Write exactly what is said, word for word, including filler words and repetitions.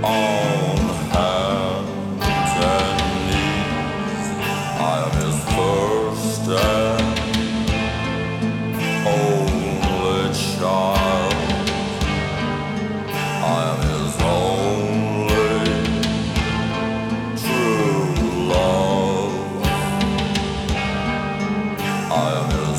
On hands and knees, I am his first and only child. I am his only true love. I am his